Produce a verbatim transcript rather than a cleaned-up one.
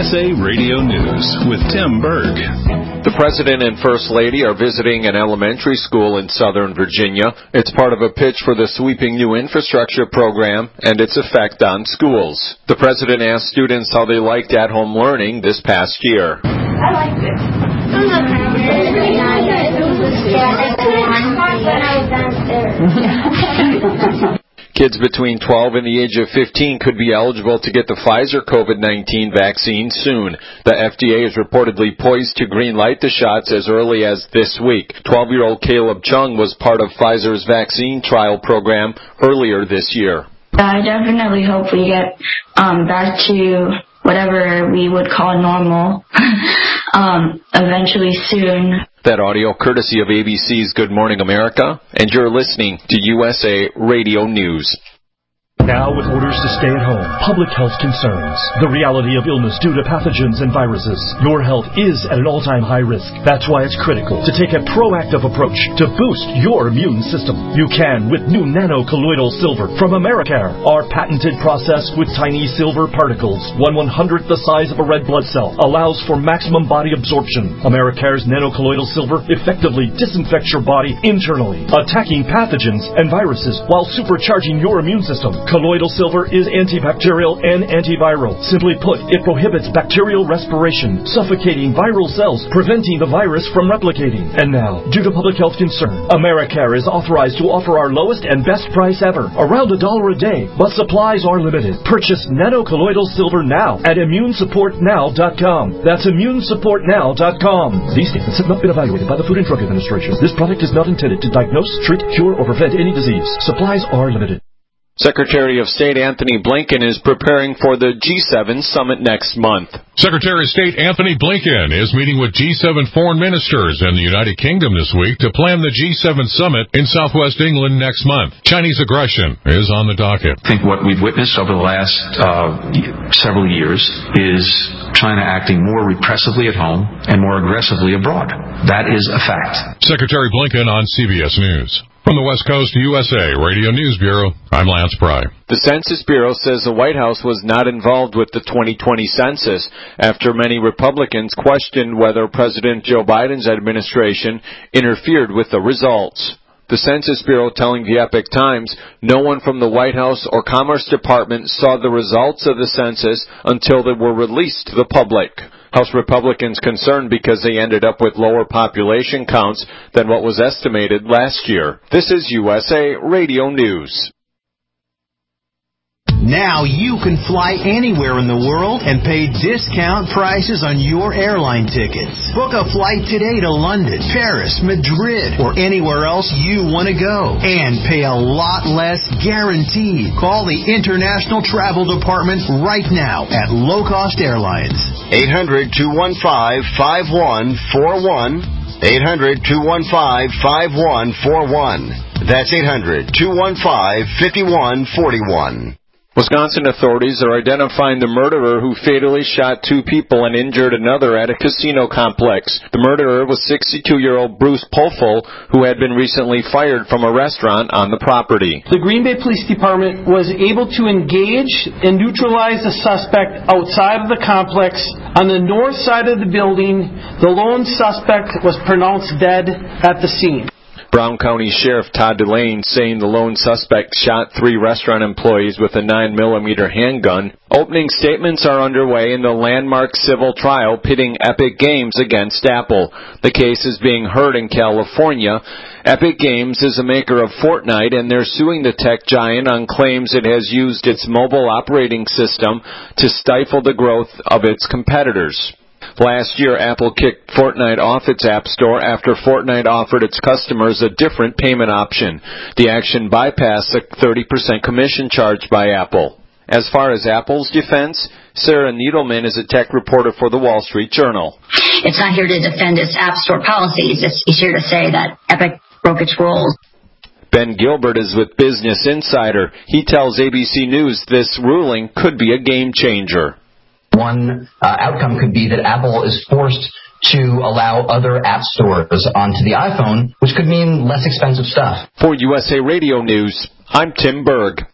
S A Radio News with Tim Berg. The President and First Lady are visiting an elementary school in Southern Virginia. It's part of a pitch for the sweeping new infrastructure program and its effect on schools. The President asked students how they liked at-home learning this past year. I liked it. Kids between twelve and the age of fifteen could be eligible to get the Pfizer COVID nineteen vaccine soon. The F D A is reportedly poised to greenlight the shots as early as this week. twelve-year-old Caleb Chung was part of Pfizer's vaccine trial program earlier this year. I definitely hope we get um, back to whatever we would call normal um, eventually soon. That audio courtesy of A B C's Good Morning America, and you're listening to U S A Radio News. Now with orders to stay at home, public health concerns, the reality of illness due to pathogens and viruses, your health is at an all-time high risk. That's why it's critical to take a proactive approach to boost your immune system. You can with new nano-colloidal silver from Americare, our patented process with tiny silver particles, one one-hundredth the size of a red blood cell, allows for maximum body absorption. Americare's nano-colloidal silver effectively disinfects your body internally, attacking pathogens and viruses while supercharging your immune system. Colloidal silver is antibacterial and antiviral. Simply put, it prohibits bacterial respiration, suffocating viral cells, preventing the virus from replicating. And now, due to public health concern, Americare is authorized to offer our lowest and best price ever, around a dollar a day, but supplies are limited. Purchase nano-colloidal silver now at immune support now dot com. That's immune support now dot com. These statements have not been evaluated by the Food and Drug Administration. This product is not intended to diagnose, treat, cure, or prevent any disease. Supplies are limited. Secretary of State Antony Blinken is preparing for the G seven summit next month. Secretary of State Antony Blinken is meeting with G seven foreign ministers in the United Kingdom this week to plan the G seven summit in southwest England next month. Chinese aggression is on the docket. I think what we've witnessed over the last uh, several years is China acting more repressively at home and more aggressively abroad. That is a fact. Secretary Blinken on C B S News. From the West Coast U S A Radio News Bureau, I'm Lance Pry. The Census Bureau says the White House was not involved with the twenty twenty census after many Republicans questioned whether President Joe Biden's administration interfered with the results. The Census Bureau telling the Epoch Times no one from the White House or Commerce Department saw the results of the census until they were released to the public. House Republicans concerned because they ended up with lower population counts than what was estimated last year. This is U S A Radio News. Now you can fly anywhere in the world and pay discount prices on your airline tickets. Book a flight today to London, Paris, Madrid, or anywhere else you want to go. And pay a lot less guaranteed. Call the International Travel Department right now at Low Cost Airlines. eight hundred, two one five, five one four one. eight hundred, two one five, five one four one. That's eight hundred, two one five, five one four one. Wisconsin authorities are identifying the murderer who fatally shot two people and injured another at a casino complex. The murderer was sixty-two-year-old Bruce Pofel, who had been recently fired from a restaurant on the property. The Green Bay Police Department was able to engage and neutralize the suspect outside of the complex. On the north side of the building, the lone suspect was pronounced dead at the scene. Brown County Sheriff Todd Delane saying the lone suspect shot three restaurant employees with a nine millimeter handgun. Opening statements are underway in the landmark civil trial pitting Epic Games against Apple. The case is being heard in California. Epic Games is a maker of Fortnite, and they're suing the tech giant on claims it has used its mobile operating system to stifle the growth of its competitors. Last year, Apple kicked Fortnite off its App Store after Fortnite offered its customers a different payment option. The action bypassed the thirty percent commission charged by Apple. As far as Apple's defense, Sarah Needleman is a tech reporter for the Wall Street Journal. It's not here to defend its App Store policies. It's here to say that Epic broke its rules. Ben Gilbert is with Business Insider. He tells A B C News this ruling could be a game changer. One uh, outcome could be that Apple is forced to allow other app stores onto the iPhone, which could mean less expensive stuff. For U S A Radio News, I'm Tim Berg.